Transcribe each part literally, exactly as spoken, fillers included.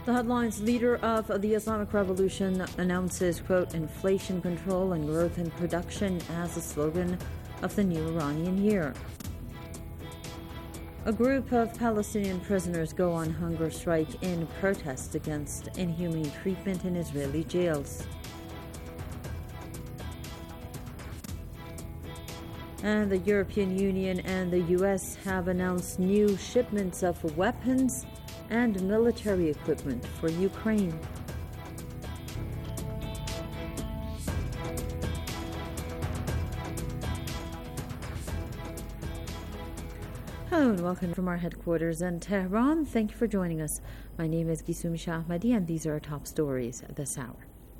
The headlines: leader of the Islamic Revolution announces, quote, inflation control and growth in production as the slogan of the new Iranian year. A group of Palestinian prisoners go on hunger strike in protest against inhumane treatment in Israeli jails. And the European Union and the U S have announced new shipments of weapons and military equipment for Ukraine. Hello and welcome from our headquarters in Tehran. Thank you for joining us. My name is Gisum Shahmadi and these are our top stories this hour.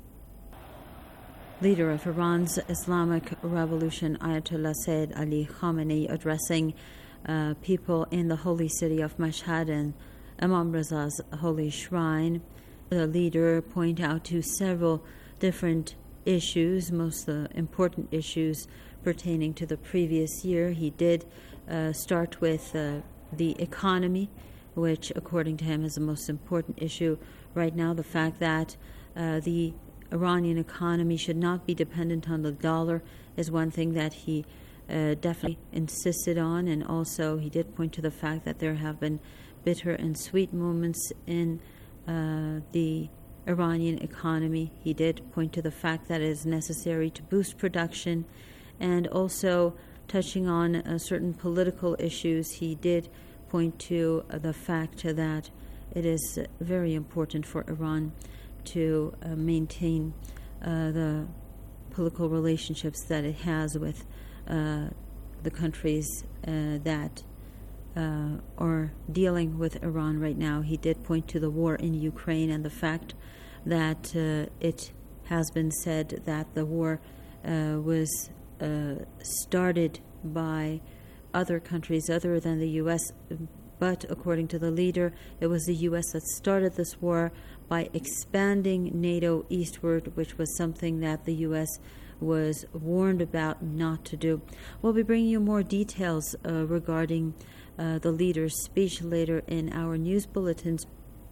Leader of Iran's Islamic Revolution, Ayatollah Sayyid Ali Khamenei, addressing uh, people in the holy city of Mashhad and Imam Reza's holy shrine. The leader pointed out to several different issues, most of the important issues pertaining to the previous year. He did uh, start with uh, the economy, which according to him is the most important issue right now. The fact that uh, the Iranian economy should not be dependent on the dollar is one thing that he uh, definitely insisted on, and also he did point to the fact that there have been bitter and sweet moments in uh, the Iranian economy. He did point to the fact that it is necessary to boost production, and also touching on uh, certain political issues, he did point to uh, the fact that it is very important for Iran to uh, maintain uh, the political relationships that it has with uh, the countries uh, that uh, are dealing with Iran right now. He did point to the war in Ukraine and the fact that uh, it has been said that the war uh, was uh, started by other countries other than the U S, but according to the leader, it was the U S that started this war by expanding NATO eastward, which was something that the U S was warned about not to do. We'll be bringing you more details uh, regarding uh, the leader's speech later in our news bulletins.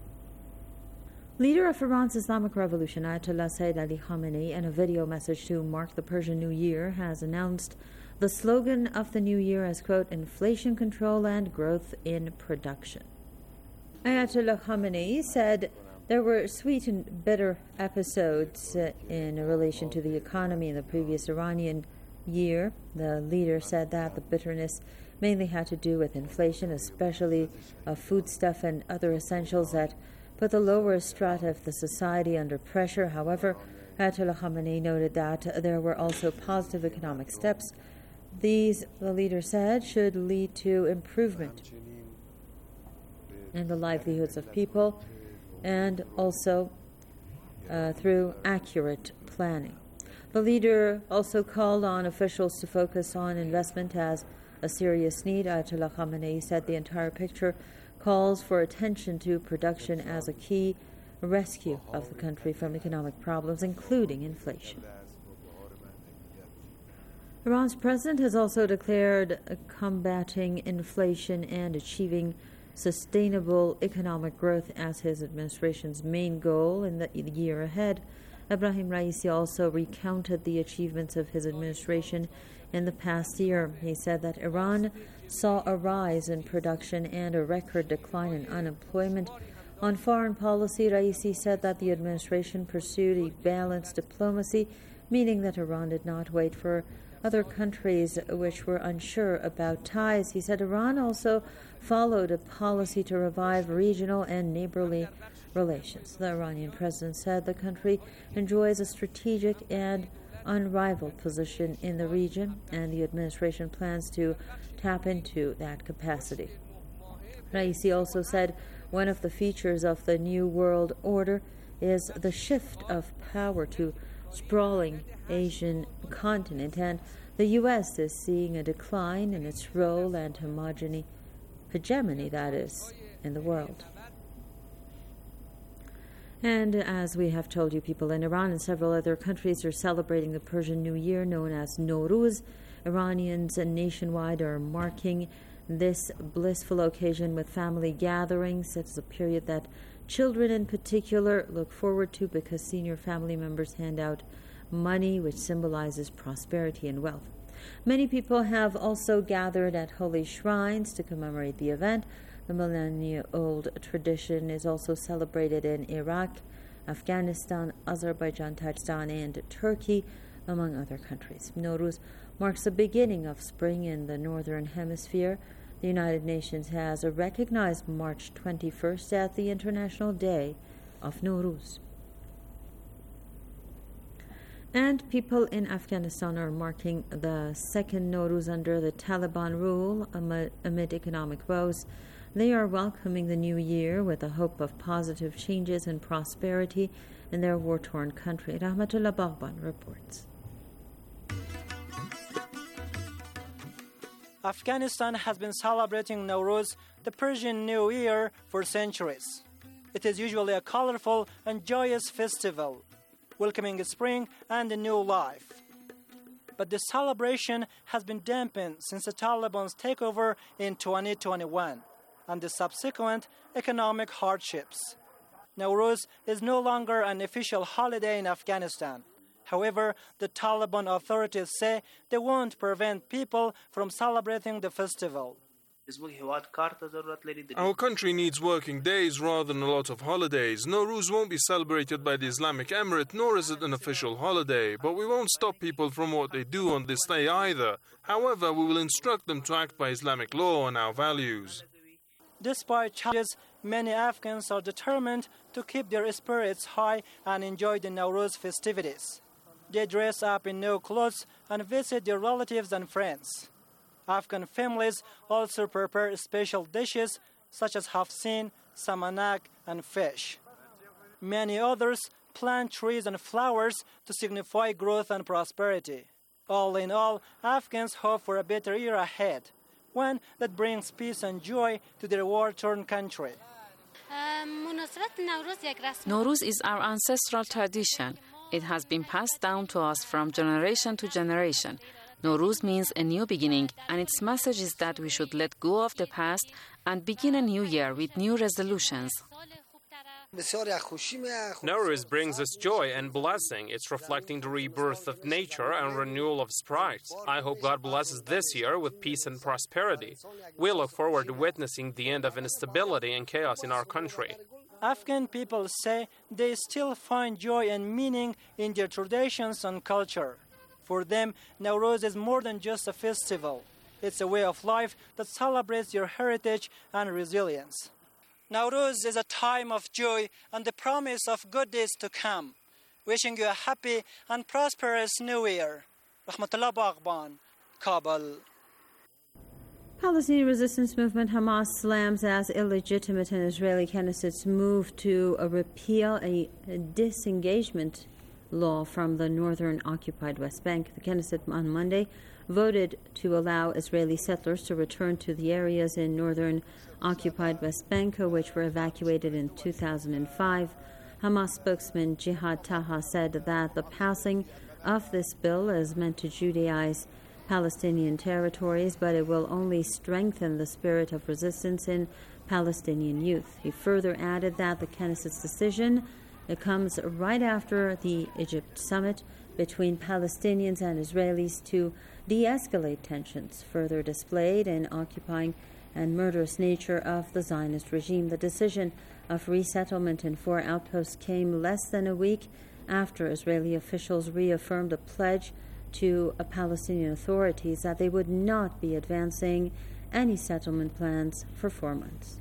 Leader of Iran's Islamic Revolution, Ayatollah Sayyid Ali Khamenei, in a video message to mark the Persian New Year, has announced the slogan of the new year as, quote, inflation control and growth in production. Ayatollah Khamenei said there were sweet and bitter episodes uh, in relation to the economy in the previous Iranian year. The leader said that the bitterness mainly had to do with inflation, especially of foodstuff and other essentials that put the lower strata of the society under pressure. However, Ayatollah Khamenei noted that there were also positive economic steps. These, the leader said, should lead to improvement in the livelihoods of people and also uh, through accurate planning. The leader also called on officials to focus on investment as a serious need. Ayatollah Khamenei said the entire picture calls for attention to production as a key rescue of the country from economic problems, including inflation. Iran's president has also declared uh, combating inflation and achieving sustainable economic growth as his administration's main goal in the year ahead. Ebrahim Raisi also recounted the achievements of his administration in the past year. He said that Iran saw a rise in production and a record decline in unemployment. On foreign policy, Raisi said that the administration pursued a balanced diplomacy, meaning that Iran did not wait for other countries which were unsure about ties. He said Iran also followed a policy to revive regional and neighborly relations. The Iranian president said the country enjoys a strategic and unrivaled position in the region, and the administration plans to tap into that capacity. Raisi also said one of the features of the New World Order is the shift of power to sprawling Asian continent, and the U S is seeing a decline in its role and homogeny, hegemony, that is, in the world. And as we have told you, people in Iran and several other countries are celebrating the Persian New Year known as Nowruz. Iranians nationwide are marking this blissful occasion with family gatherings. It's a period that children in particular look forward to because senior family members hand out money, which symbolizes prosperity and wealth. Many people have also gathered at holy shrines to commemorate the event. The millennia-old tradition is also celebrated in Iraq, Afghanistan, Azerbaijan, Tajikistan, and Turkey, among other countries. Nowruz marks the beginning of spring in the Northern Hemisphere. The United Nations has recognized March twenty-first as the International Day of Nowruz. And people in Afghanistan are marking the second Nowruz under the Taliban rule amid, amid economic woes. They are welcoming the new year with the hope of positive changes and prosperity in their war-torn country. Rahmatullah Baghban reports. Afghanistan has been celebrating Nowruz, the Persian New Year, for centuries. It is usually a colorful and joyous festival, welcoming spring and a new life. But the celebration has been dampened since the Taliban's takeover in twenty twenty-one and the subsequent economic hardships. Nowruz is no longer an official holiday in Afghanistan. However, the Taliban authorities say they won't prevent people from celebrating the festival. Our country needs working days rather than a lot of holidays. Nowruz won't be celebrated by the Islamic Emirate, nor is it an official holiday. But we won't stop people from what they do on this day either. However, we will instruct them to act by Islamic law and our values. Despite challenges, many Afghans are determined to keep their spirits high and enjoy the Nowruz festivities. They dress up in new clothes and visit their relatives and friends. Afghan families also prepare special dishes such as hafsin, samanak, and fish. Many others plant trees and flowers to signify growth and prosperity. All in all, Afghans hope for a better year ahead, one that brings peace and joy to their war-torn country. Nowruz is our ancestral tradition. It has been passed down to us from generation to generation. Nowruz means a new beginning, and its message is that we should let go of the past and begin a new year with new resolutions. Nowruz brings us joy and blessing. It's reflecting the rebirth of nature and renewal of sprite. I hope God blesses this year with peace and prosperity. We look forward to witnessing the end of instability and chaos in our country. Afghan people say they still find joy and meaning in their traditions and culture. For them, Nowruz is more than just a festival. It's a way of life that celebrates your heritage and resilience. Nowruz is a time of joy and the promise of good days to come. Wishing you a happy and prosperous New Year. Rahmatullah Baghban, Kabul. Palestinian resistance movement Hamas slams as illegitimate an Israeli Knesset's move to uh, repeal a, a disengagement law from the northern occupied West Bank. The Knesset on Monday voted to allow Israeli settlers to return to the areas in northern occupied West Bank, which were evacuated in two thousand five. Hamas spokesman Jihad Taha said that the passing of this bill is meant to Judaize Palestinian territories, but it will only strengthen the spirit of resistance in Palestinian youth. He further added that the Knesset's decision it comes right after the Egypt summit between Palestinians and Israelis to de-escalate tensions further displayed in occupying and murderous nature of the Zionist regime. The decision of resettlement in four outposts came less than a week after Israeli officials reaffirmed a pledge to Palestinian authorities that they would not be advancing any settlement plans for four months.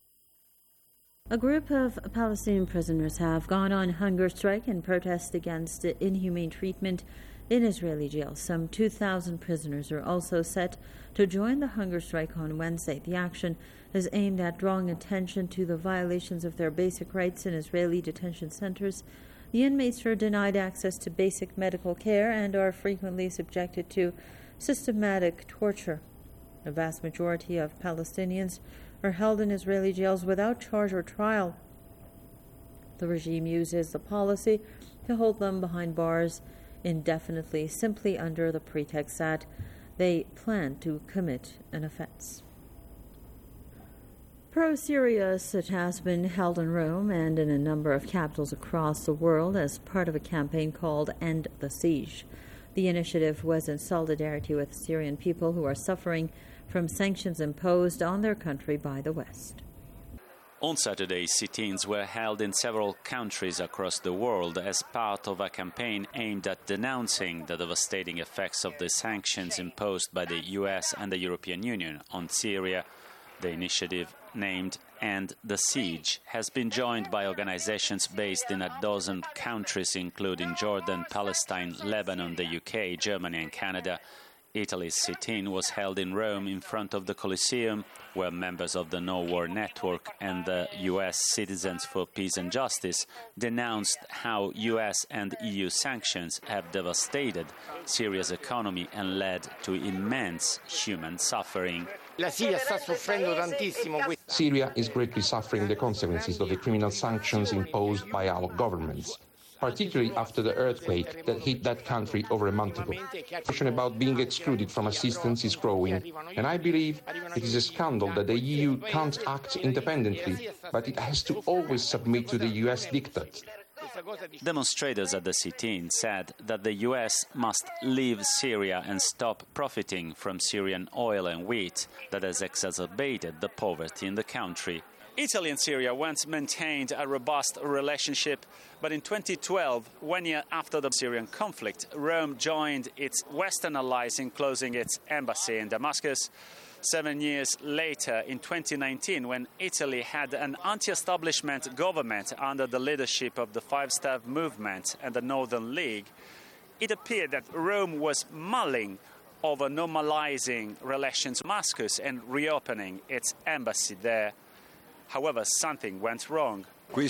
A group of Palestinian prisoners have gone on hunger strike in protest against inhumane treatment in Israeli jails. Some two thousand prisoners are also set to join the hunger strike on Wednesday. The action is aimed at drawing attention to the violations of their basic rights in Israeli detention centers. The inmates are denied access to basic medical care and are frequently subjected to systematic torture. The vast majority of Palestinians are held in Israeli jails without charge or trial. The regime uses the policy to hold them behind bars indefinitely, simply under the pretext that they plan to commit an offense. Pro-Syria sit has been held in Rome and in a number of capitals across the world as part of a campaign called End the Siege. The initiative was in solidarity with Syrian people who are suffering from sanctions imposed on their country by the West. On Saturday, sit-ins were held in several countries across the world as part of a campaign aimed at denouncing the devastating effects of the sanctions imposed by the U S and the European Union on Syria. The initiative, named End the Siege, has been joined by organizations based in a dozen countries, including Jordan, Palestine, Lebanon, the U K, Germany and Canada. Italy's sit-in was held in Rome in front of the Colosseum, where members of the No War Network and the U S Citizens for Peace and Justice denounced how U S and E U sanctions have devastated Syria's economy and led to immense human suffering. Syria is greatly suffering the consequences of the criminal sanctions imposed by our governments, particularly after the earthquake that hit that country over a month ago. The question about being excluded from assistance is growing, and I believe it is a scandal that the E U can't act independently, but it has to always submit to the U S diktat. Demonstrators at the sit-in said that the U S must leave Syria and stop profiting from Syrian oil and wheat that has exacerbated the poverty in the country. Italy and Syria once maintained a robust relationship, but in twenty twelve, one year after the Syrian conflict, Rome joined its Western allies in closing its embassy in Damascus. Seven years later, in twenty nineteen, when Italy had an anti-establishment government under the leadership of the Five Star Movement and the Northern League, it appeared that Rome was mulling over normalizing relations with Damascus and reopening its embassy there. However, something went wrong.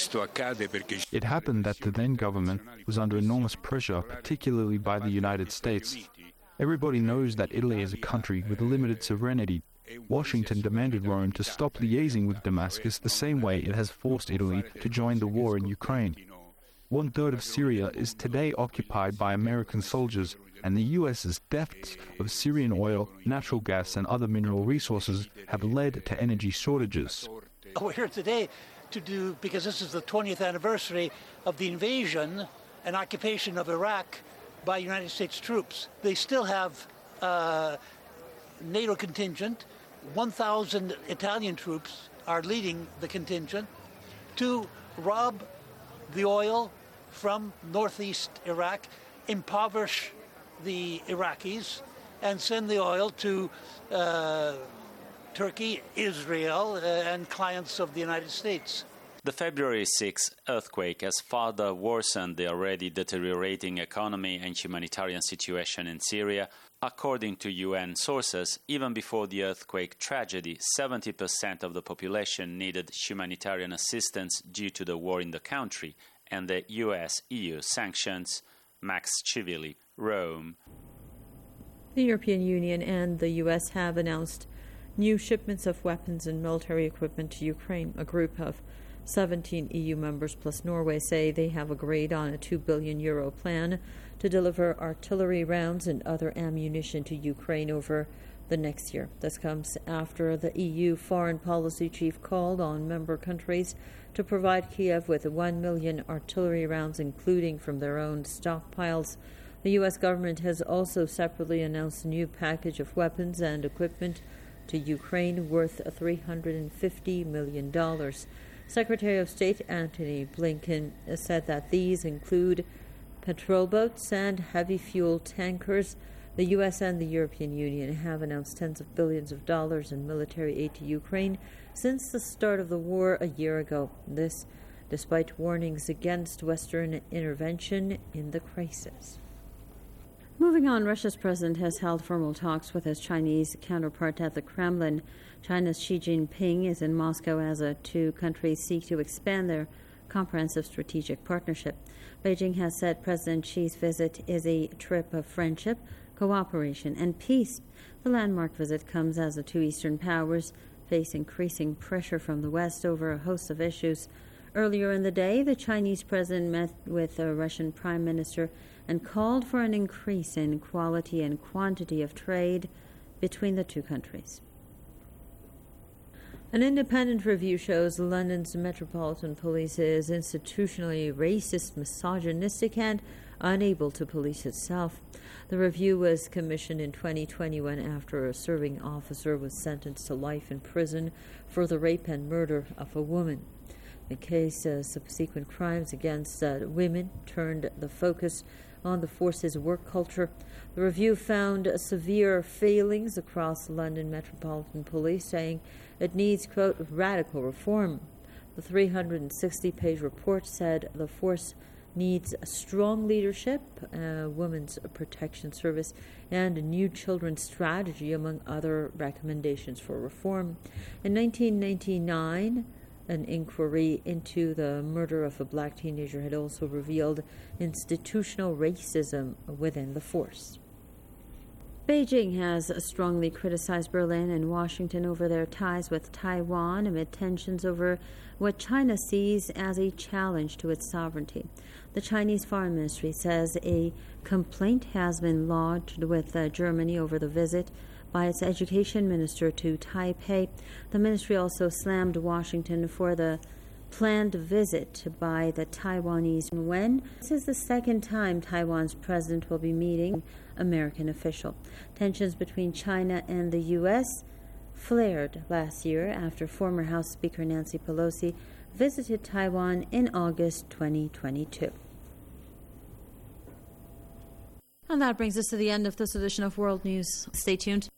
It happened that the then government was under enormous pressure, particularly by the United States. Everybody knows that Italy is a country with limited sovereignty. Washington demanded Rome to stop liaising with Damascus the same way it has forced Italy to join the war in Ukraine. One third of Syria is today occupied by American soldiers, and the U S's thefts of Syrian oil, natural gas and other mineral resources have led to energy shortages. We're here today to do, because this is the twentieth anniversary of the invasion and occupation of Iraq by United States troops. They still have uh, NATO contingent. one thousand Italian troops are leading the contingent to rob the oil from northeast Iraq, impoverish the Iraqis, and send the oil to uh, Turkey, Israel, uh, and clients of the United States. The February sixth earthquake has further worsened the already deteriorating economy and humanitarian situation in Syria. According to U N sources, even before the earthquake tragedy, seventy percent of the population needed humanitarian assistance due to the war in the country and the U S E U sanctions. Max Chivili, Rome. The European Union and the U S have announced new shipments of weapons and military equipment to Ukraine. A group of seventeen E U members plus Norway say they have agreed on a two billion euro plan to deliver artillery rounds and other ammunition to Ukraine over the next year. This comes after the E U foreign policy chief called on member countries to provide Kiev with one million artillery rounds, including from their own stockpiles. The U S government has also separately announced a new package of weapons and equipment to Ukraine worth three hundred fifty million dollars. Secretary of State Antony Blinken said that these include patrol boats and heavy fuel tankers. The U S and the European Union have announced tens of billions of dollars in military aid to Ukraine since the start of the war a year ago. This despite warnings against Western intervention in the crisis. Moving on, Russia's president has held formal talks with his Chinese counterpart at the Kremlin. China's Xi Jinping is in Moscow as the two countries seek to expand their comprehensive strategic partnership. Beijing has said President Xi's visit is a trip of friendship, cooperation, and peace. The landmark visit comes as the two Eastern powers face increasing pressure from the West over a host of issues. Earlier in the day, the Chinese president met with the Russian Prime Minister and called for an increase in quality and quantity of trade between the two countries. An independent review shows London's Metropolitan Police is institutionally racist, misogynistic, and unable to police itself. The review was commissioned in twenty twenty-one after a serving officer was sentenced to life in prison for the rape and murder of a woman. The case, uh, subsequent crimes against uh, women turned the focus on the force's work culture. The review found severe failings across London Metropolitan Police, saying it needs, quote, radical reform. The three hundred sixty page report said the force needs strong leadership, a women's protection service, and a new children's strategy, among other recommendations for reform. In nineteen ninety-nine, an inquiry into the murder of a black teenager had also revealed institutional racism within the force. Beijing has strongly criticized Berlin and Washington over their ties with Taiwan amid tensions over what China sees as a challenge to its sovereignty. The Chinese Foreign Ministry says a complaint has been lodged with uh, Germany over the visit by its education minister to Taipei. The ministry also slammed Washington for the planned visit by the Taiwanese when this is the second time Taiwan's president will be meeting American official. Tensions between China and the U S flared last year after former House Speaker Nancy Pelosi visited Taiwan in August twenty twenty-two. And that brings us to the end of this edition of World News. Stay tuned.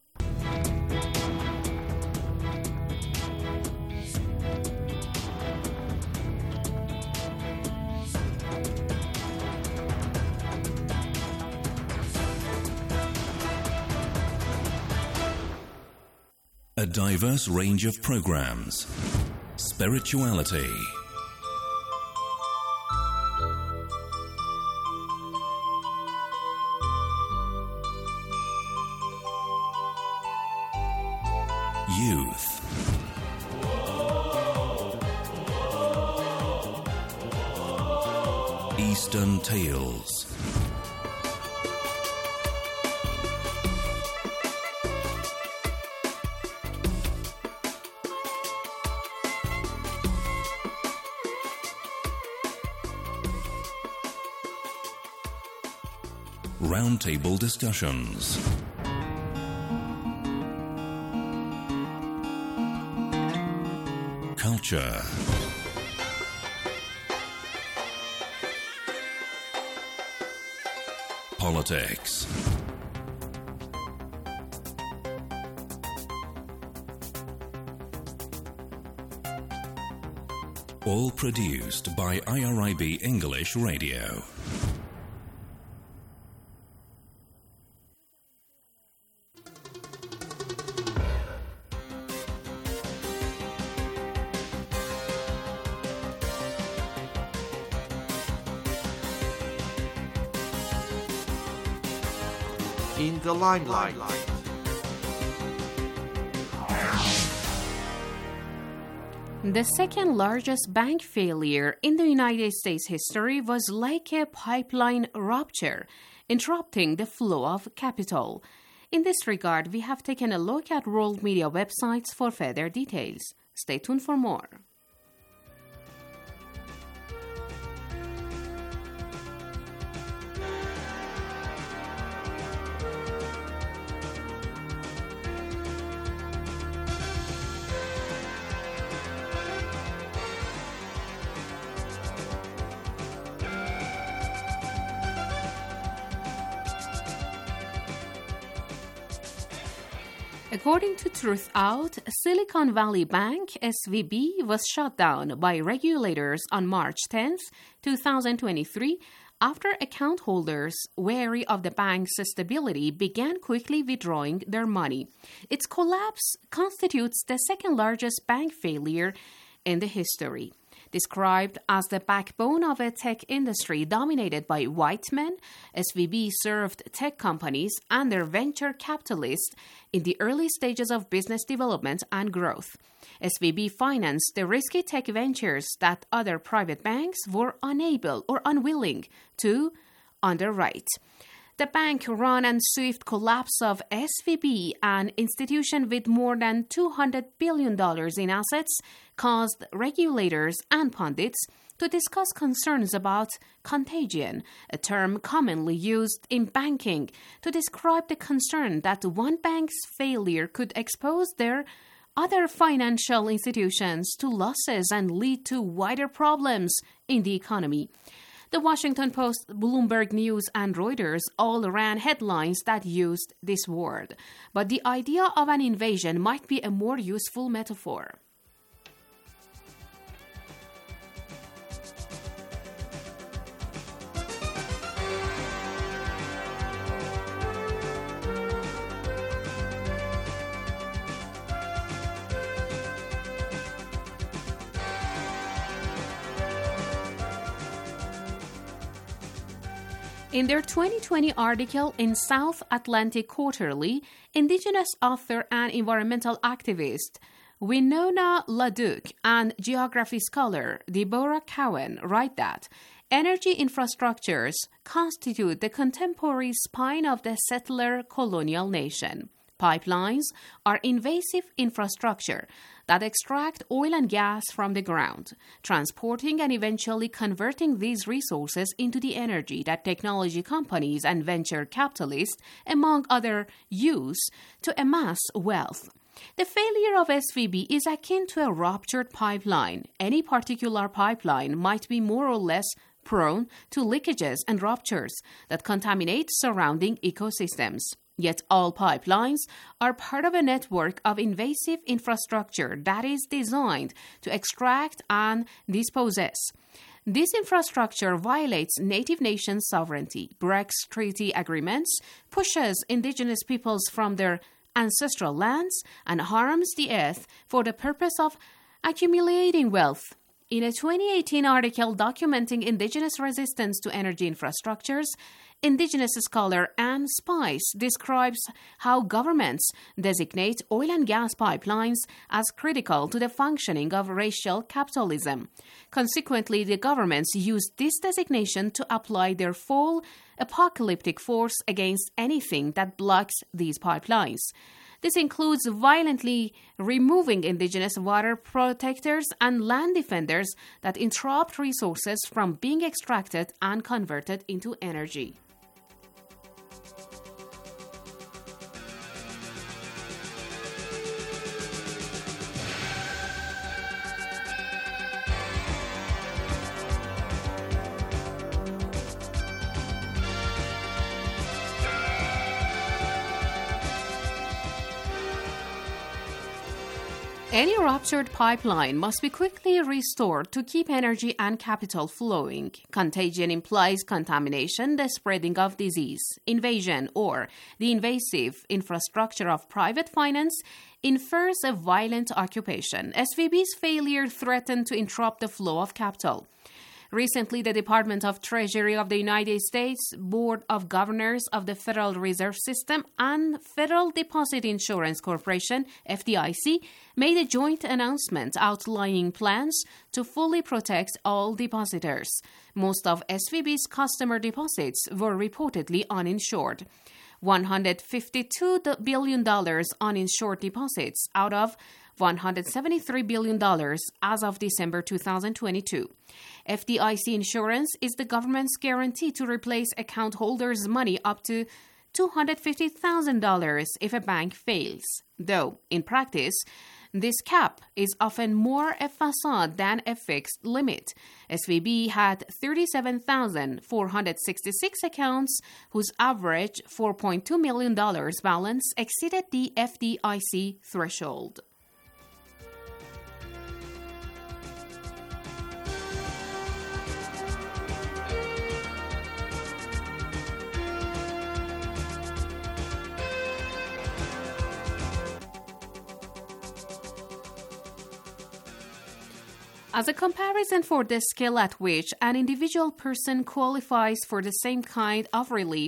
A diverse range of programs. Spirituality. Youth. Eastern Tales. Roundtable discussions. Culture. Politics. All produced by I R I B English Radio. In the limelight. The second largest bank failure in the United States history was like a pipeline rupture, interrupting the flow of capital. In this regard, we have taken a look at world media websites for further details. Stay tuned for more. According to Truthout, Silicon Valley Bank, S V B, was shut down by regulators on March tenth, twenty twenty-three, after account holders, wary of the bank's stability, began quickly withdrawing their money. Its collapse constitutes the second largest bank failure in the history. Described as the backbone of a tech industry dominated by white men, S V B served tech companies and their venture capitalists in the early stages of business development and growth. S V B financed the risky tech ventures that other private banks were unable or unwilling to underwrite. The bank-run and swift collapse of S V B, an institution with more than two hundred billion dollars in assets, caused regulators and pundits to discuss concerns about contagion, a term commonly used in banking to describe the concern that one bank's failure could expose their other financial institutions to losses and lead to wider problems in the economy. The Washington Post, Bloomberg News, and Reuters all ran headlines that used this word, but the idea of an invasion might be a more useful metaphor. In their twenty twenty article in South Atlantic Quarterly, Indigenous author and environmental activist Winona LaDuke and geography scholar Deborah Cowan write that energy infrastructures constitute the contemporary spine of the settler colonial nation. Pipelines are invasive infrastructure that extract oil and gas from the ground, transporting and eventually converting these resources into the energy that technology companies and venture capitalists, among others, use to amass wealth. The failure of S V B is akin to a ruptured pipeline. Any particular pipeline might be more or less prone to leakages and ruptures that contaminate surrounding ecosystems. Yet all pipelines are part of a network of invasive infrastructure that is designed to extract and dispossess. This infrastructure violates native nation sovereignty, breaks treaty agreements, pushes indigenous peoples from their ancestral lands, and harms the earth for the purpose of accumulating wealth. In a twenty eighteen article documenting indigenous resistance to energy infrastructures, Indigenous scholar Anne Spice describes how governments designate oil and gas pipelines as critical to the functioning of racial capitalism. Consequently, the governments use this designation to apply their full apocalyptic force against anything that blocks these pipelines. This includes violently removing indigenous water protectors and land defenders that interrupt resources from being extracted and converted into energy. Any ruptured pipeline must be quickly restored to keep energy and capital flowing. Contagion implies contamination, the spreading of disease. Invasion, or the invasive infrastructure of private finance, infers a violent occupation. S V B's failure threatened to interrupt the flow of capital. Recently, the Department of Treasury of the United States, Board of Governors of the Federal Reserve System, and Federal Deposit Insurance Corporation, F D I C, made a joint announcement outlining plans to fully protect all depositors. Most of S V B's customer deposits were reportedly uninsured. one hundred fifty-two billion dollars uninsured deposits out of one hundred seventy-three billion dollars as of December two thousand twenty-two. F D I C insurance is the government's guarantee to replace account holders' money up to two hundred fifty thousand dollars if a bank fails. Though, in practice, this cap is often more a facade than a fixed limit. S V B had thirty-seven thousand four hundred sixty-six accounts whose average four point two million dollars balance exceeded the F D I C threshold. As a comparison for the scale at which an individual person qualifies for the same kind of relief,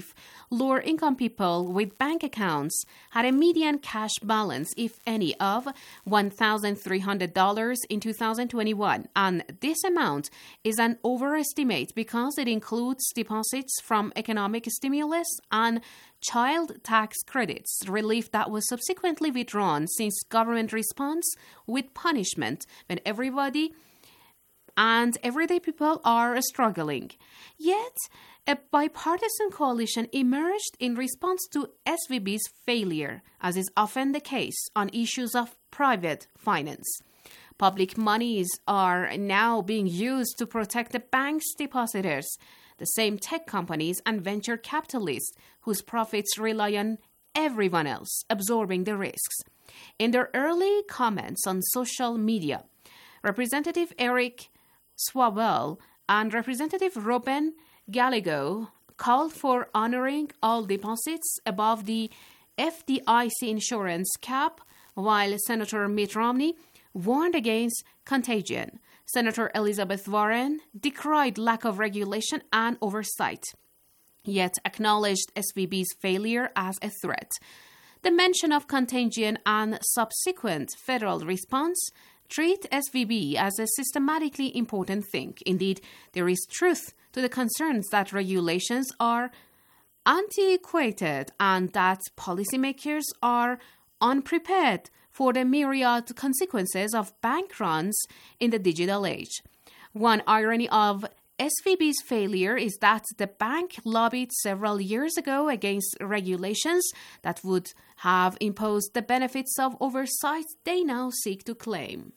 lower-income people with bank accounts had a median cash balance, if any, of one thousand three hundred dollars in two thousand twenty-one. And this amount is an overestimate because it includes deposits from economic stimulus and child tax credits, relief that was subsequently withdrawn since government response with punishment when everybody and everyday people are struggling. Yet, a bipartisan coalition emerged in response to S V B's failure, as is often the case on issues of private finance. Public monies are now being used to protect the bank's depositors, the same tech companies and venture capitalists whose profits rely on everyone else absorbing the risks. In their early comments on social media, Representative Eric Swalwell and Representative Robin Gallego called for honoring all deposits above the F D I C insurance cap, while Senator Mitt Romney warned against contagion. Senator Elizabeth Warren decried lack of regulation and oversight, yet acknowledged S V B's failure as a threat. The mention of contagion and subsequent federal response treat S V B as a systematically important thing. Indeed, there is truth to the concerns that regulations are antiquated and that policymakers are unprepared for the myriad consequences of bank runs in the digital age. One irony of S V B's failure is that the bank lobbied several years ago against regulations that would have imposed the benefits of oversight they now seek to claim.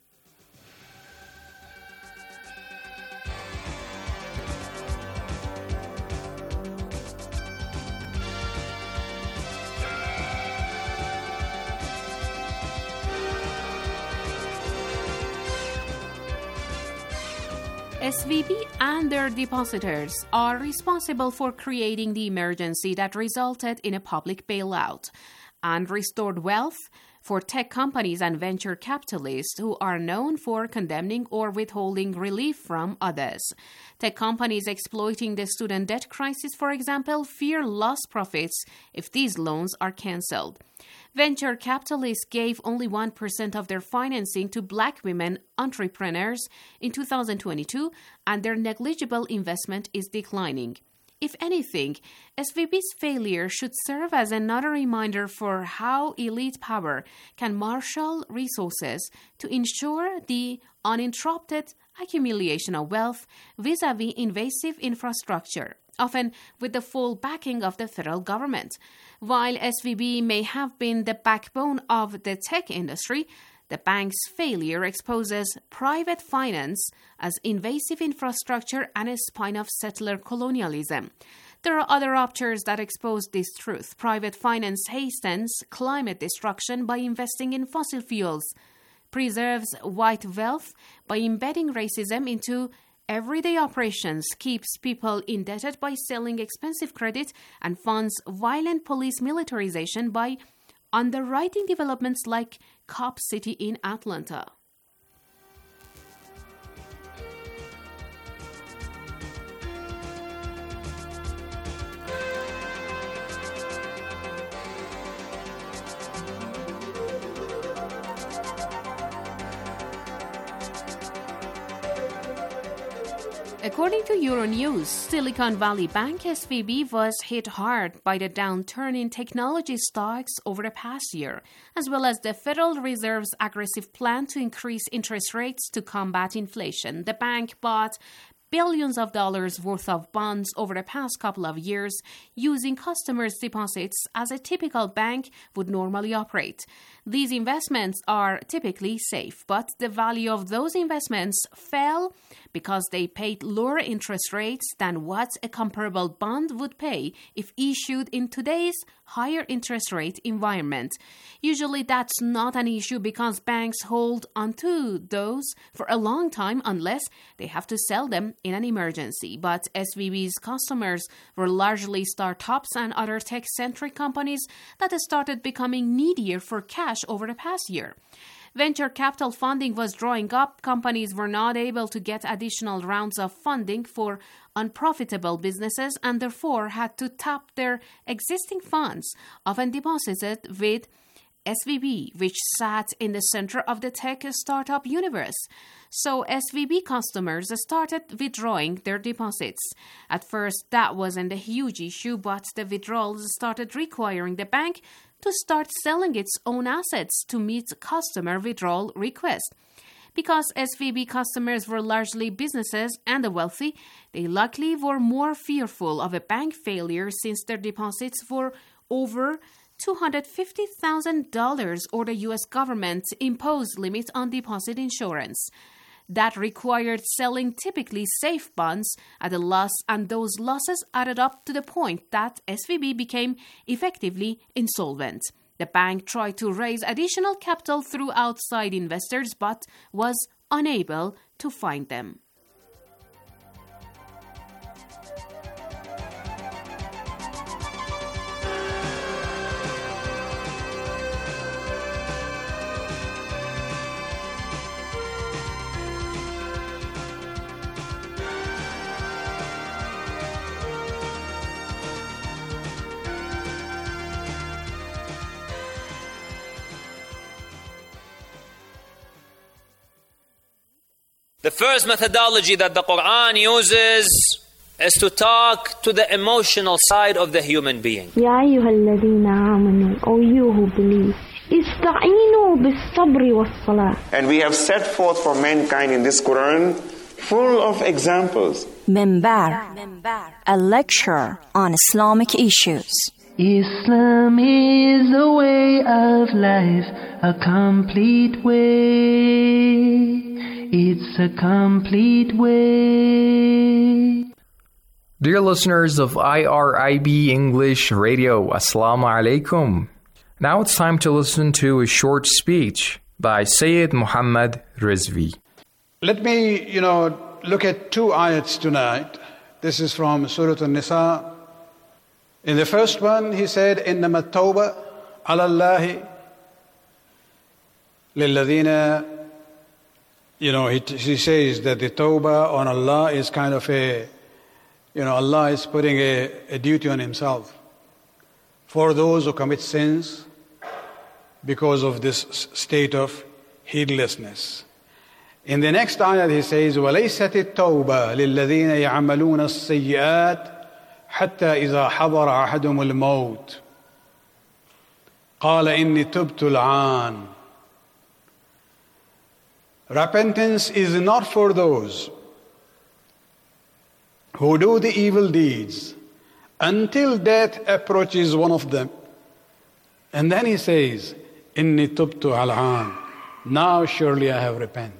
S V B and their depositors are responsible for creating the emergency that resulted in a public bailout and restored wealth for tech companies and venture capitalists who are known for condemning or withholding relief from others. Tech companies exploiting the student debt crisis, for example, fear lost profits if these loans are cancelled. Venture capitalists gave only one percent of their financing to black women entrepreneurs in two thousand twenty-two, and their negligible investment is declining. If anything, S V B's failure should serve as another reminder for how elite power can marshal resources to ensure the uninterrupted accumulation of wealth vis-a-vis invasive infrastructure, often with the full backing of the federal government. While S V B may have been the backbone of the tech industry, the bank's failure exposes private finance as invasive infrastructure and a spine of settler colonialism. There are other ruptures that expose this truth. Private finance hastens climate destruction by investing in fossil fuels, preserves white wealth by embedding racism into everyday operations, keeps people indebted by selling expensive credit, and funds violent police militarization by underwriting developments like Cop City in Atlanta. According to Euronews, Silicon Valley Bank S V B was hit hard by the downturn in technology stocks over the past year, as well as the Federal Reserve's aggressive plan to increase interest rates to combat inflation. The bank bought billions of dollars worth of bonds over the past couple of years, using customers' deposits as a typical bank would normally operate. These investments are typically safe, but the value of those investments fell because they paid lower interest rates than what a comparable bond would pay if issued in today's higher interest rate environment. Usually that's not an issue because banks hold onto those for a long time unless they have to sell them in an emergency. But S V B's customers were largely startups and other tech-centric companies that started becoming needier for cash over the past year. venture capital funding was drying up, companies were not able to get additional rounds of funding for unprofitable businesses and therefore had to tap their existing funds, often deposited with S V B, which sat in the center of the tech startup universe. So S V B customers started withdrawing their deposits. At first, that wasn't a huge issue, but the withdrawals started requiring the bank to start selling its own assets to meet customer withdrawal requests. Because S V B customers were largely businesses and the wealthy, they likely were more fearful of a bank failure since their deposits were over two hundred fifty thousand dollars, or the U S government imposed limit on deposit insurance. That required selling typically safe bonds at a loss, and those losses added up to the point that S V B became effectively insolvent. The bank tried to raise additional capital through outside investors but was unable to find them. The first methodology that the Quran uses is to talk to the emotional side of the human being. يا أيها الذين آمنوا, O you who believe, استعينوا بالصبر والصلاة. And we have set forth for mankind in this Quran full of examples. Minbar, a lecture on Islamic issues. Islam is a way of life, a complete way. It's a complete way. Dear listeners of I R I B English Radio, Assalamu alaikum. Now it's time to listen to a short speech by Sayyid Muhammad Rizvi. Let me, you know, look at two ayats tonight. This is from Surah An-Nisa. In the first one, he said, إِنَّمَا التَّوْبَةُ عَلَى اللَّهِ لِلَّذِينَ. You know, he, he says that the tawbah on Allah is kind of a, you know, Allah is putting a, a duty on himself for those who commit sins because of this state of heedlessness. In the next ayah he says, وَلَيْسَتِ التَّوْبَةُ لِلَّذِينَ يَعْمَلُونَ السَّيِّئَاتِ حَتَّى إِذَا حَضَرَ أَحَدُهُمُ الْمَوْتُ قَالَ إِنِّي تُبْتُ الْآنَ. Repentance is not for those who do the evil deeds until death approaches one of them. And then he says, Inni tubtu al-an. Now surely I have repented.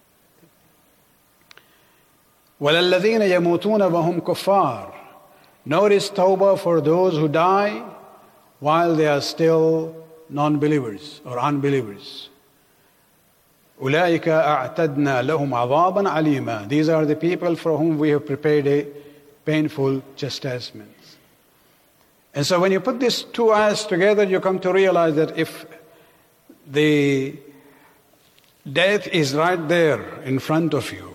وَلَلَّذِينَ يَمُوتُونَ وَهُمْ كُفَّارٌ. Notice tawbah for those who die while they are still non-believers or unbelievers. أُولَٰئِكَ أَعْتَدْنَا لَهُمْ عَذَابًا عَلِيمًا. These are the people for whom we have prepared a painful chastisement. And so when you put these two ayahs together, you come to realize that if the death is right there in front of you,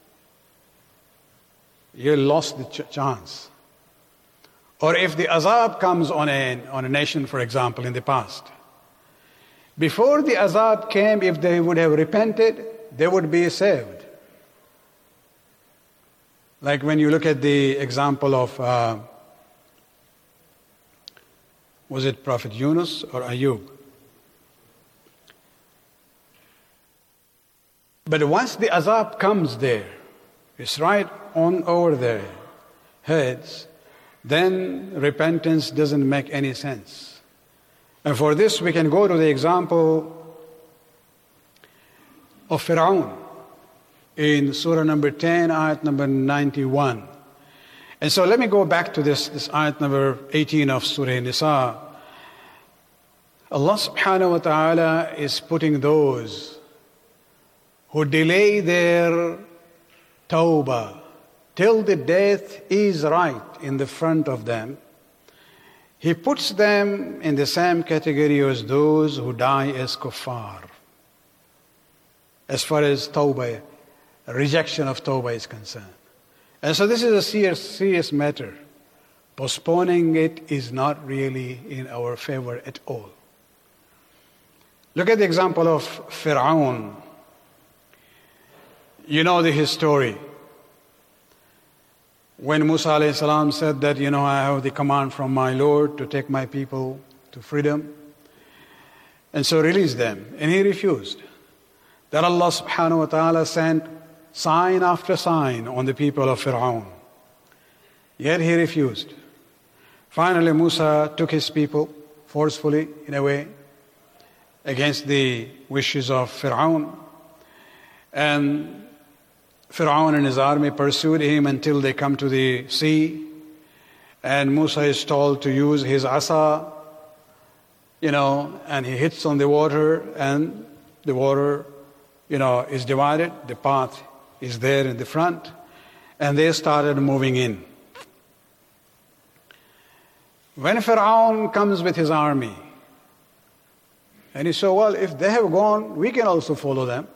you lost the ch- chance. Or if the azab comes on a, on a nation, for example, in the past, before the azab came, if they would have repented, they would be saved. Like when you look at the example of, uh, was it Prophet Yunus or Ayub? But once the azab comes there, it's right on over their heads, then repentance doesn't make any sense. And for this, we can go to the example of Fir'aun in Surah number ten, ayat number ninety-one. And so let me go back to this, this ayat number eighteen of Surah Nisa. Allah subhanahu wa ta'ala is putting those who delay their tawbah till the death is right in the front of them. He puts them in the same category as those who die as kuffar. as far as tawbah, rejection of tawbah is concerned. And so this is a serious, serious matter. Postponing it is not really in our favor at all. Look at the example of Fir'aun. You know the his story. When Musa alayhi salam said that, you know, I have the command from my Lord to take my people to freedom, and so release them. And he refused. Then Allah subhanahu wa ta'ala sent sign after sign on the people of Fir'aun. Yet he refused. Finally, Musa took his people forcefully, in a way, against the wishes of Fir'aun. And Fir'aun and his army pursued him until they come to the sea. And Musa is told to use his asa, you know, and he hits on the water, and the water, you know, is divided. The path is there in the front. And they started moving in. When Fir'aun comes with his army, and he said, well, if they have gone, we can also follow them.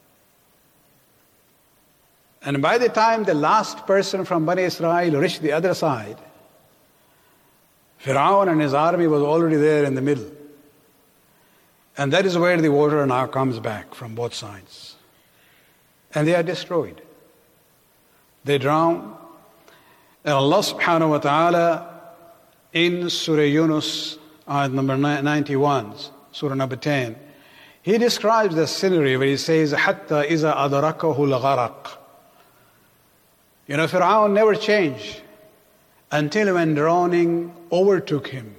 And by the time the last person from Bani Israel reached the other side, Fir'aun and his army was already there in the middle. And that is where the water now comes back from both sides. And they are destroyed. They drown. And Allah subhanahu wa ta'ala in Surah Yunus, ayat number ninety-one, Surah number ten, he describes the scenery where he says, حَتَّى إِذَا أَدْرَكَهُ الْغَرَقِ. You know, Fir'aun never changed until when drowning overtook him.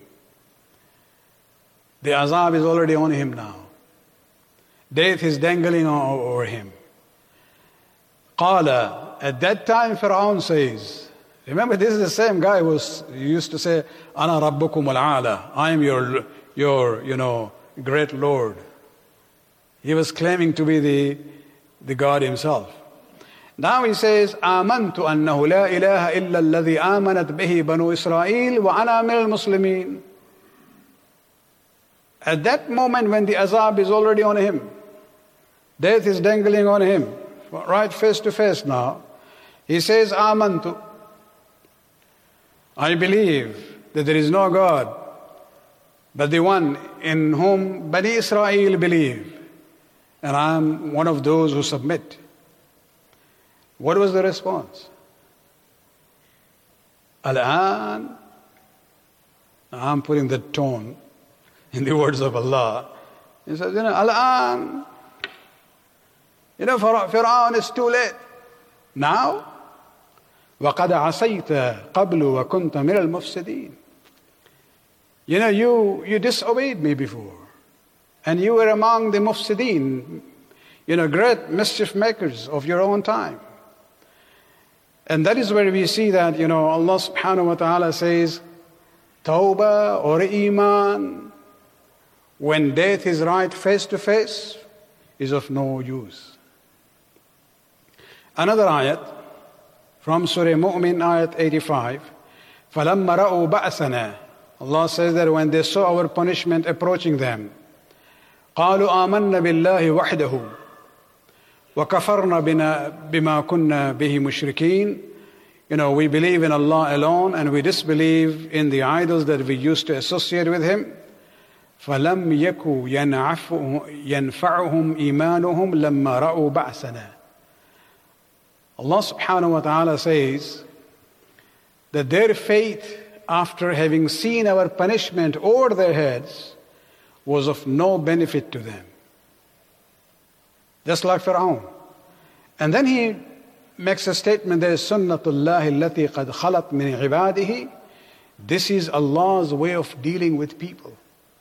The azab is already on him now. Death is dangling over him. قَالَ. At that time Fir'aun says, remember, this is the same guy who was, used to say, "Ana rabbukum al-ala." I am your, your, you know, great Lord. He was claiming to be the, the God himself. Now he says, "Amantu annahu la ilaha illa alladhi amanat bihi banu Israel wa ana min al-muslimin." At that moment, when the azab is already on him, death is dangling on him, right face to face now, he says, "Amantu." I believe that there is no God but the one in whom Bani Israel believe, and I am one of those who submit. What was the response? Al-an. I'm putting the tone in the words of Allah. He says, you know, Al-an. You know, Fir'aun is too late. Now? وَقَدْ عَصَيْتَ قَبْلُ وَكُنْتَ مِنَ الْمُفْسِدِينَ. You know, you, you disobeyed me before. And you were among the mufsideen, you know, great mischief makers of your own time. And that is where we see that, you know, Allah subhanahu wa ta'ala says, Tawbah or Iman, when death is right face to face, is of no use. Another ayat from Surah Mu'min, ayat eighty-five, فَلَمَّا رَأُوا بَأْسَنَا. Allah says that when they saw our punishment approaching them, قَالُوا آمَنَّا بِاللَّهِ وَحْدَهُ وَكَفَرْنَا بِمَا كُنَّا بِهِ مُشْرِكِينَ. You know, we believe in Allah alone and we disbelieve in the idols that we used to associate with Him. فَلَمْ يَكُوا يَنْفَعُهُمْ إِيمَانُهُمْ لَمَّا رَأُوا بَأْسَنَا. Allah subhanahu wa ta'ala says that their faith, after having seen our punishment over their heads, was of no benefit to them. Just like Fir'aun. And then he makes a statement, there is sunnatullahi allati qad khalat min ibadihi. This is Allah's way of dealing with people.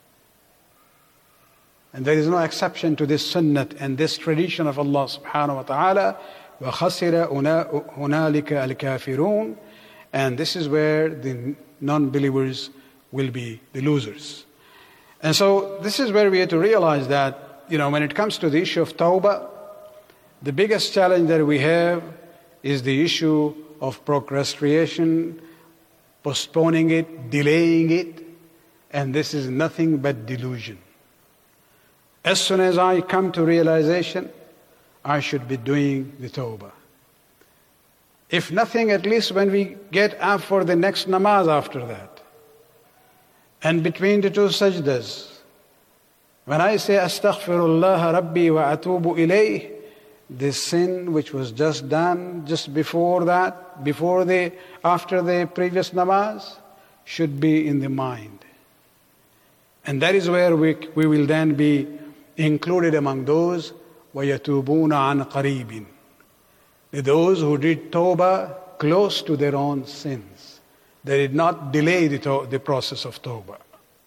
And there is no exception to this sunnat and this tradition of Allah subhanahu wa ta'ala. وَخَسِرَ هُنَالِكَ الْكَافِرُونَ. And this is where the non-believers will be the losers. And so this is where we have to realize that, you know, when it comes to the issue of tawbah, the biggest challenge that we have is the issue of procrastination, postponing it, delaying it, and this is nothing but delusion. As soon as I come to realization I should be doing the tawbah. If nothing, at least when we get up for the next namaz after that, and between the two sajdas, when I say astaghfirullah rabbi wa atubu ilayh, the sin which was just done just before that, before the, after the previous namaz, should be in the mind. And that is where we, we will then be included among those وَيَتُوبُونَ عَنْ قَرِيبٍ, those who did tawbah close to their own sins. They did not delay the, to- the process of tawbah.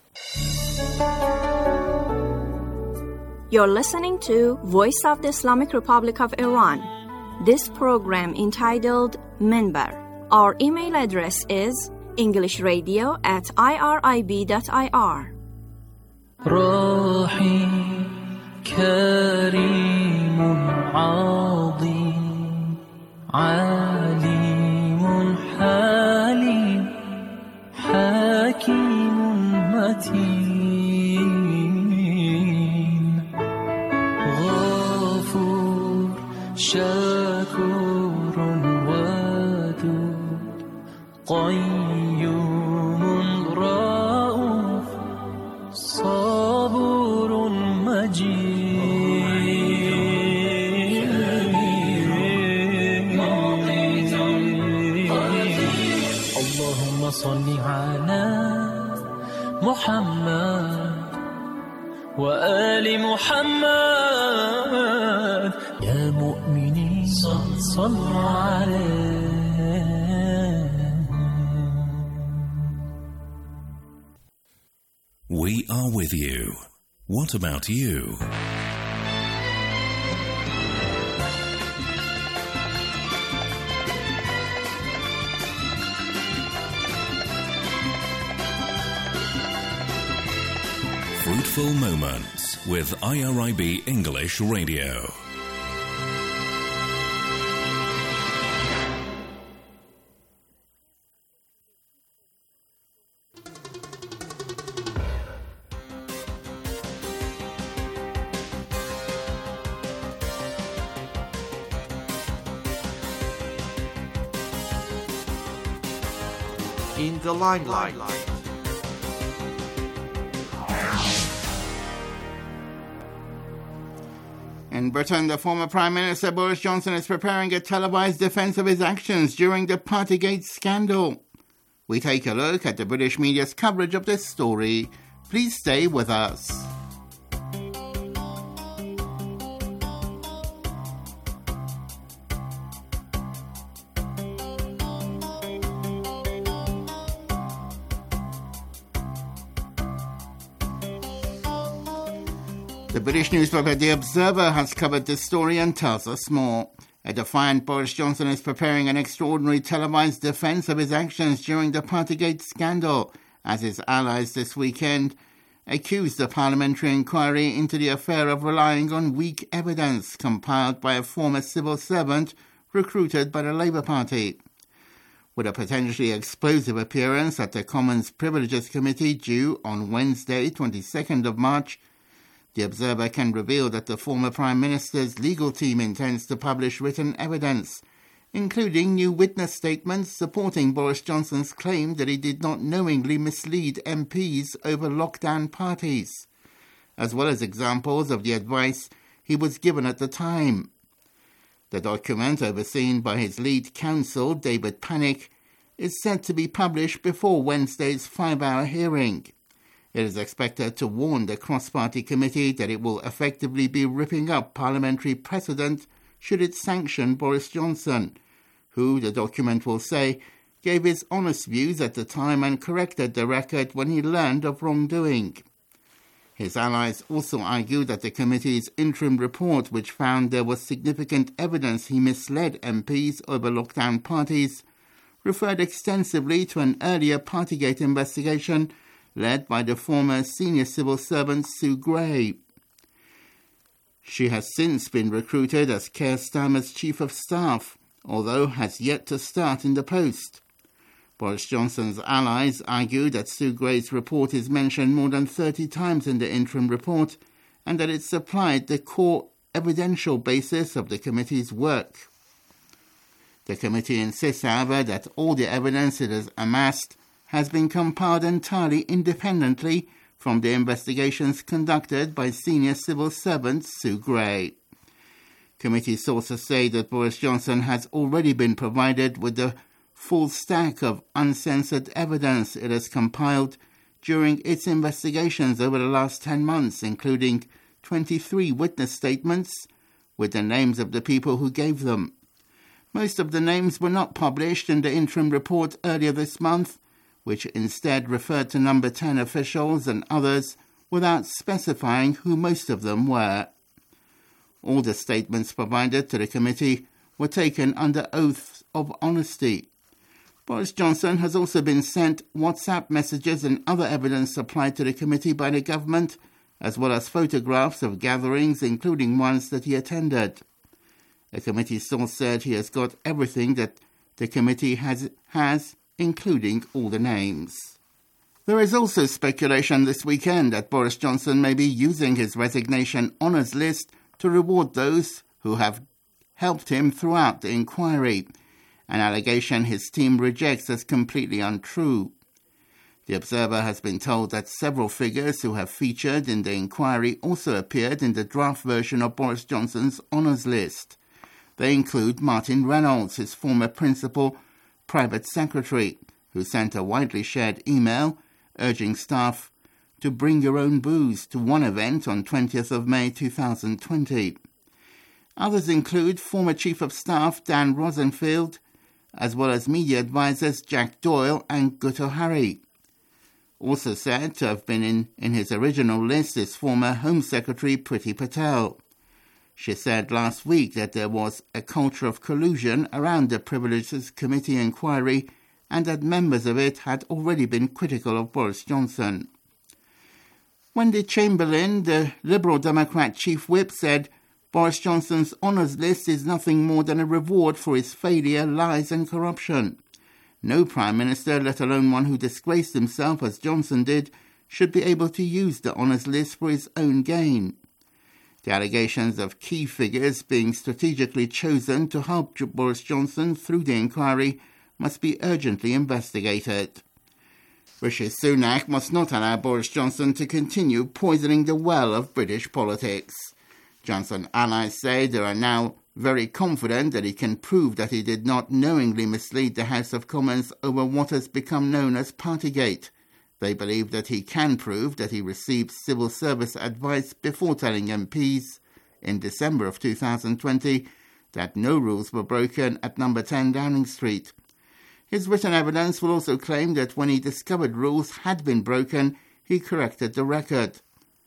You're listening to Voice of the Islamic Republic of Iran. This program entitled Minbar. Our email address is englishradio at irib dot I R. رحيم كريم عظيم عليم حليم حكيم متين غفور شكور ودود قيوم رؤوف صبور مجيد اللهم صل على محمد وآل محمد يا مؤمنين صلوا عليه. We are with you. What about you? Fruitful Moments with I R I B English Radio. In the limelight. In Britain, the former Prime Minister Boris Johnson is preparing a televised defence of his actions during the Partygate scandal. We take a look at the British media's coverage of this story. Please stay with us. The British newspaper The Observer has covered this story and tells us more. A defiant Boris Johnson is preparing an extraordinary televised defence of his actions during the Partygate scandal, as his allies this weekend accused the parliamentary inquiry into the affair of relying on weak evidence compiled by a former civil servant recruited by the Labour Party. With a potentially explosive appearance at the Commons Privileges Committee due on Wednesday, twenty-second of March, The Observer can reveal that the former Prime Minister's legal team intends to publish written evidence, including new witness statements supporting Boris Johnson's claim that he did not knowingly mislead M Ps over lockdown parties, as well as examples of the advice he was given at the time. The document, overseen by his lead counsel, David Pannick, is said to be published before Wednesday's five-hour hearing. It is expected to warn the cross-party committee that it will effectively be ripping up parliamentary precedent should it sanction Boris Johnson, who, the document will say, gave his honest views at the time and corrected the record when he learned of wrongdoing. His allies also argue that the committee's interim report, which found there was significant evidence he misled M Ps over lockdown parties, referred extensively to an earlier Partygate investigation led by the former senior civil servant Sue Gray. She has since been recruited as Keir Starmer's Chief of Staff, although has yet to start in the post. Boris Johnson's allies argue that Sue Gray's report is mentioned more than thirty times in the interim report and that it supplied the core evidential basis of the committee's work. The committee insists, however, that all the evidence it has amassed has been compiled entirely independently from the investigations conducted by senior civil servant Sue Gray. Committee sources say that Boris Johnson has already been provided with the full stack of uncensored evidence it has compiled during its investigations over the last ten months, including twenty-three witness statements with the names of the people who gave them. Most of the names were not published in the interim report earlier this month, which instead referred to Number ten officials and others without specifying who most of them were. All the statements provided to the committee were taken under oaths of honesty. Boris Johnson has also been sent WhatsApp messages and other evidence supplied to the committee by the government, as well as photographs of gatherings, including ones that he attended. A committee source said he has got everything that the committee has, has, including all the names. There is also speculation this weekend that Boris Johnson may be using his resignation honours list to reward those who have helped him throughout the inquiry, an allegation his team rejects as completely untrue. The Observer has been told that several figures who have featured in the inquiry also appeared in the draft version of Boris Johnson's honours list. They include Martin Reynolds, his former principal private secretary, who sent a widely shared email urging staff to bring your own booze to one event on twentieth of May two thousand twenty. Others include former Chief of Staff Dan Rosenfield, as well as media advisors Jack Doyle and Guto Hari. Also said to have been in, in his original list is former Home Secretary Priti Patel. She said last week that there was a culture of collusion around the Privileges Committee inquiry and that members of it had already been critical of Boris Johnson. Wendy Chamberlain, the Liberal Democrat chief whip, said Boris Johnson's honours list is nothing more than a reward for his failure, lies and corruption. No Prime Minister, let alone one who disgraced himself as Johnson did, should be able to use the honours list for his own gain. The allegations of key figures being strategically chosen to help Boris Johnson through the inquiry must be urgently investigated. Rishi Sunak must not allow Boris Johnson to continue poisoning the well of British politics. Johnson allies say they are now very confident that he can prove that he did not knowingly mislead the House of Commons over what has become known as Partygate. They believe that he can prove that he received civil service advice before telling M Ps in December of two thousand twenty that no rules were broken at number ten Downing Street. His written evidence will also claim that when he discovered rules had been broken, he corrected the record.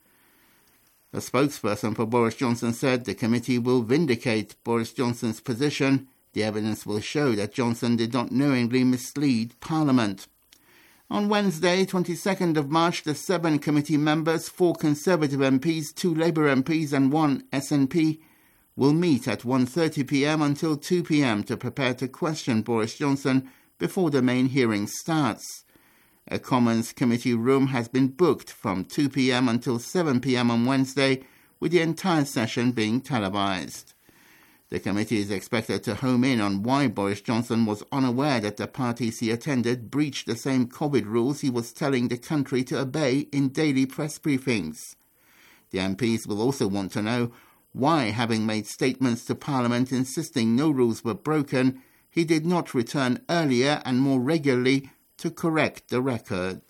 A spokesperson for Boris Johnson said the committee will vindicate Boris Johnson's position. The evidence will show that Johnson did not knowingly mislead Parliament. On Wednesday, twenty-second of March, the seven committee members, four Conservative M Ps, two Labour M Ps and one S N P, will meet at one thirty p m until two p m to prepare to question Boris Johnson before the main hearing starts. A Commons committee room has been booked from two p m until seven p m on Wednesday, with the entire session being televised. The committee is expected to home in on why Boris Johnson was unaware that the parties he attended breached the same COVID rules he was telling the country to obey in daily press briefings. The M Ps will also want to know why, having made statements to Parliament insisting no rules were broken, he did not return earlier and more regularly to correct the record.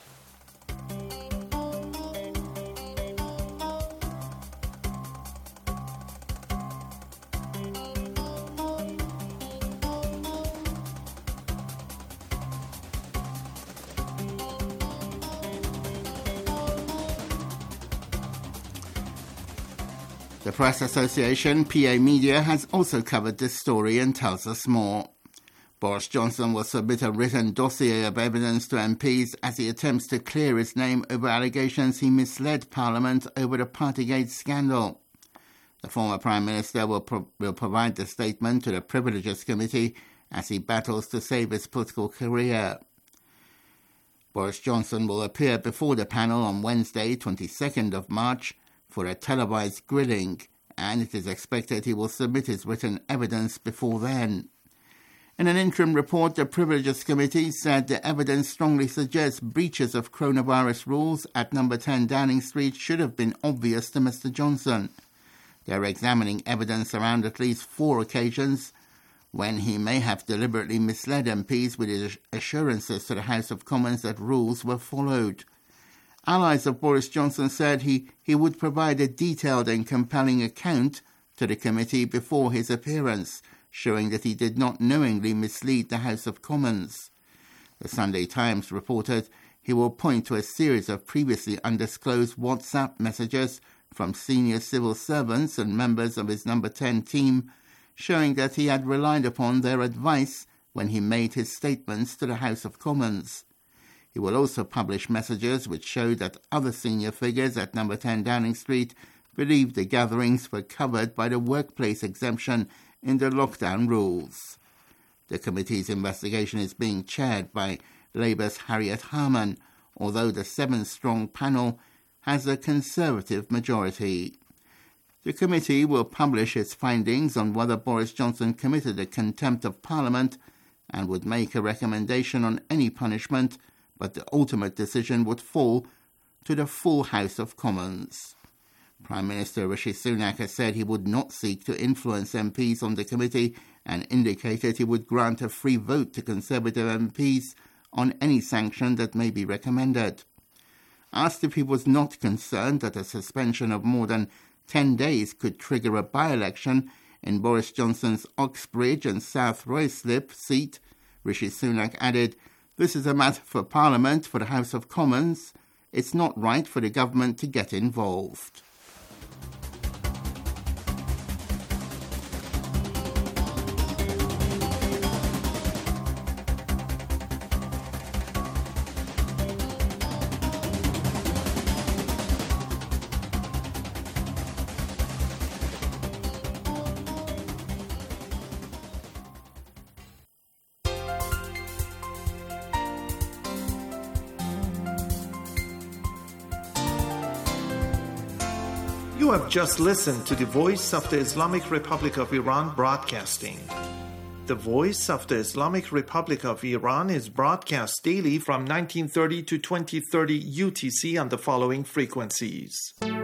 The Press Association, P A Media, has also covered this story and tells us more. Boris Johnson will submit a written dossier of evidence to M Ps as he attempts to clear his name over allegations he misled Parliament over the Partygate scandal. The former Prime Minister will, pro- will provide the statement to the Privileges Committee as he battles to save his political career. Boris Johnson will appear before the panel on Wednesday, twenty-second of March, for a televised grilling and it is expected he will submit his written evidence before then. In an interim report, the Privileges Committee said the evidence strongly suggests breaches of coronavirus rules at number ten Downing Street should have been obvious to Mister Johnson. They are examining evidence around at least four occasions when he may have deliberately misled M Ps with his assurances to the House of Commons that rules were followed. Allies of Boris Johnson said he, he would provide a detailed and compelling account to the committee before his appearance, showing that he did not knowingly mislead the House of Commons. The Sunday Times reported he will point to a series of previously undisclosed WhatsApp messages from senior civil servants and members of his number ten team, showing that he had relied upon their advice when he made his statements to the House of Commons. He will also publish messages which show that other senior figures at number ten Downing Street believed the gatherings were covered by the workplace exemption in the lockdown rules. The committee's investigation is being chaired by Labour's Harriet Harman, although the seven-strong panel has a Conservative majority. The committee will publish its findings on whether Boris Johnson committed a contempt of Parliament and would make a recommendation on any punishment, but the ultimate decision would fall to the full House of Commons. Prime Minister Rishi Sunak has said he would not seek to influence M Ps on the committee and indicated he would grant a free vote to Conservative M Ps on any sanction that may be recommended. Asked if he was not concerned that a suspension of more than ten days could trigger a by-election in Boris Johnson's Oxbridge and South Ruislip seat, Rishi Sunak added, "This is a matter for Parliament, for the House of Commons. It's not right for the government to get involved." You have just listened to the Voice of the Islamic Republic of Iran broadcasting. The Voice of the Islamic Republic of Iran is broadcast daily from nineteen thirty to twenty thirty U T C on the following frequencies.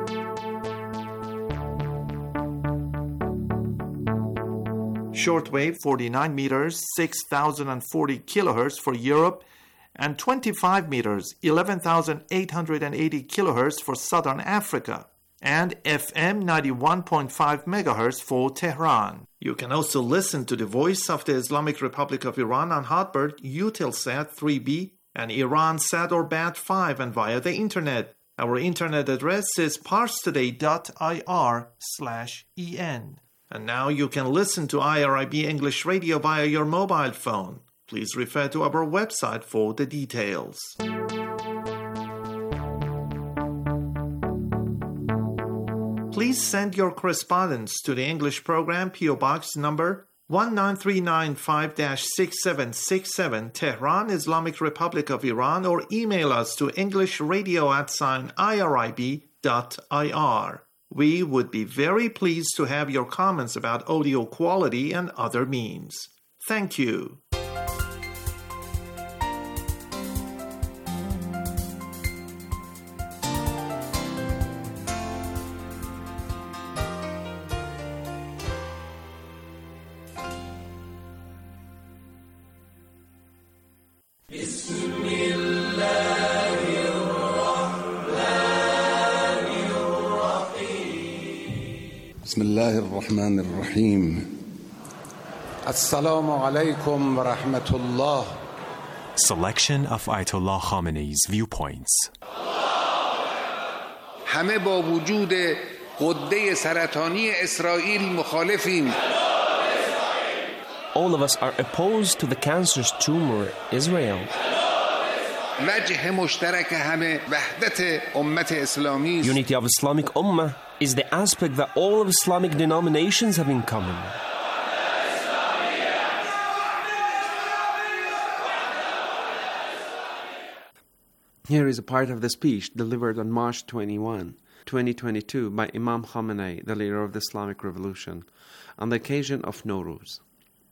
Shortwave forty-nine meters, six thousand forty kilohertz for Europe, and twenty-five meters, eleven thousand eight hundred eighty kilohertz for Southern Africa, and F M ninety-one point five megahertz for Tehran. You can also listen to the Voice of the Islamic Republic of Iran on Hotbird, Eutelsat three B, and Iransat or Bat five, and via the internet. Our internet address is parstoday.ir slash en. And now you can listen to I R I B English Radio via your mobile phone. Please refer to our website for the details. Please send your correspondence to the English program, P O Box number one nine three nine five dash six seven six seven, Tehran, Islamic Republic of Iran, or email us to englishradio at sign irib dot ir. We would be very pleased to have your comments about audio quality and other means. Thank you. بسم الله الرحمن الرحيم السلام عليكم ورحمة الله. Selection of Ayatollah Khamenei's viewpoints. همه با وجود غده سرطانی اسرائیل مخالفیم. All of us are opposed to the cancerous tumor Israel. وجه مشترک همه وحدت امت اسلامی. Unity of Islamic Ummah is the aspect that all of Islamic denominations have in common. Here is a part of the speech delivered on March twenty-first, twenty twenty-two by Imam Khamenei, the leader of the Islamic Revolution, on the occasion of Nowruz.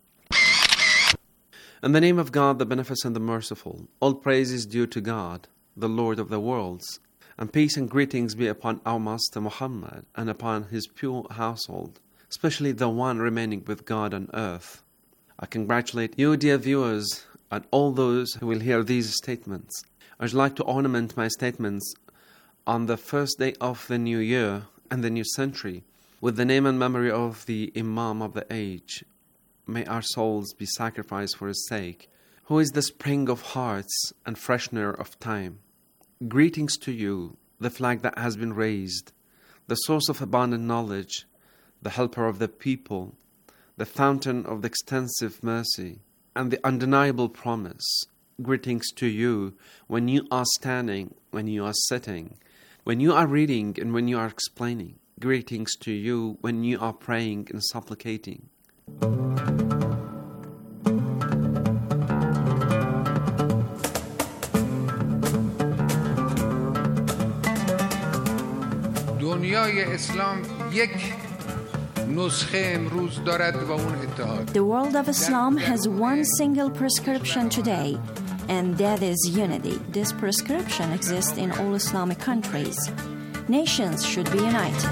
In the name of God, the Beneficent, the Merciful, all praise is due to God, the Lord of the worlds, and peace and greetings be upon our Master Muhammad and upon his pure household, especially the one remaining with God on earth. I congratulate you, dear viewers, and all those who will hear these statements. I would like to ornament my statements on the first day of the new year and the new century with the name and memory of the Imam of the age. May our souls be sacrificed for his sake, who is the spring of hearts and freshener of time. Greetings to you, the flag that has been raised, the source of abundant knowledge, the helper of the people, the fountain of the extensive mercy, and the undeniable promise. Greetings to you when you are standing, when you are sitting, when you are reading and when you are explaining. Greetings to you when you are praying and supplicating. دنیای اسلام یک نسخه امروز دارد و اون اتحاد. The world of Islam has one single prescription today, and that is unity. This prescription exists in all Islamic countries. Nations should be united.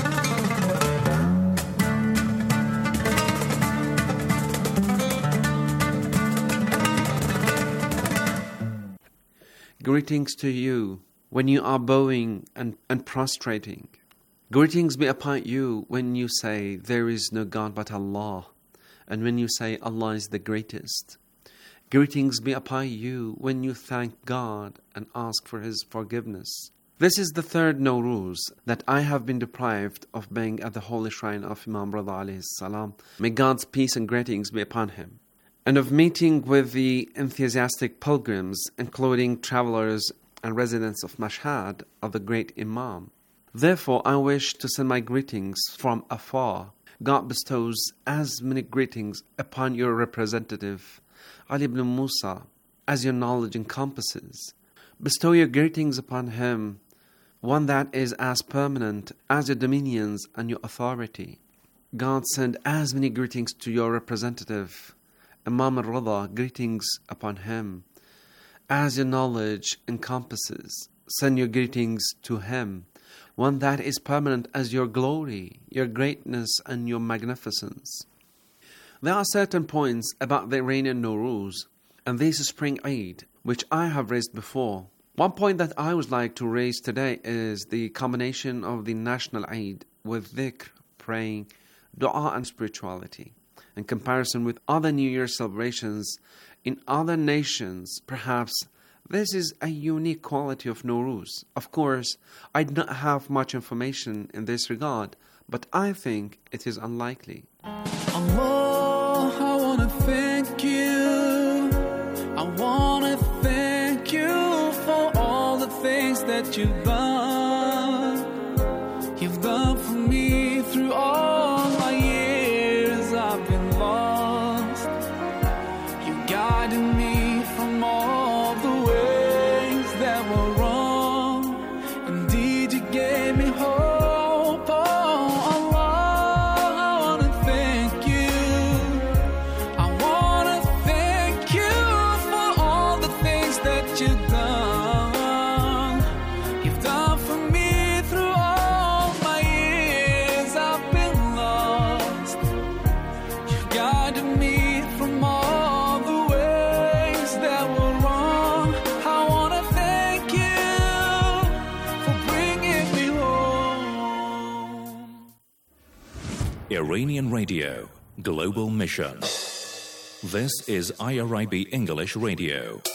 Greetings to you when you are bowing and, and prostrating. Greetings be upon you when you say, there is no God but Allah, and when you say, Allah is the greatest. Greetings be upon you when you thank God and ask for His forgiveness. This is the third Nowruz that I have been deprived of being at the holy shrine of Imam Rida alayhi salam. May God's peace and greetings be upon him. And of meeting with the enthusiastic pilgrims, including travelers and residents of Mashhad, of the great Imam. Therefore, I wish to send my greetings from afar. God bestows as many greetings upon your representative, Ali ibn Musa, as your knowledge encompasses. Bestow your greetings upon him, one that is as permanent as your dominions and your authority. God send as many greetings to your representative, Imam al-Rida, greetings upon him, as your knowledge encompasses. Send your greetings to him, one that is permanent as your glory, your greatness, and your magnificence. There are certain points about the Iranian Nowruz and this spring Eid, which I have raised before. One point that I would like to raise today is the combination of the national Eid with dhikr, praying, dua, and spirituality. In comparison with other New Year celebrations in other nations, perhaps this is a unique quality of Nowruz. Of course, I do not have much information in this regard, but I think it is unlikely. Allah, I want to thank you. I want to thank you for all the things that you've done. You've done for me through all my years I've been lost. You guided me from all the ways that were wrong. Indeed, you gave me hope. Oh, Allah, I want to thank you. I want to thank you for all the things that you've done. You've done for me through all my years I've been lost. You've guided me from all the ways that were wrong. I want to thank you for bringing me home. Iranian Radio, Global Mission. This is I R I B English Radio.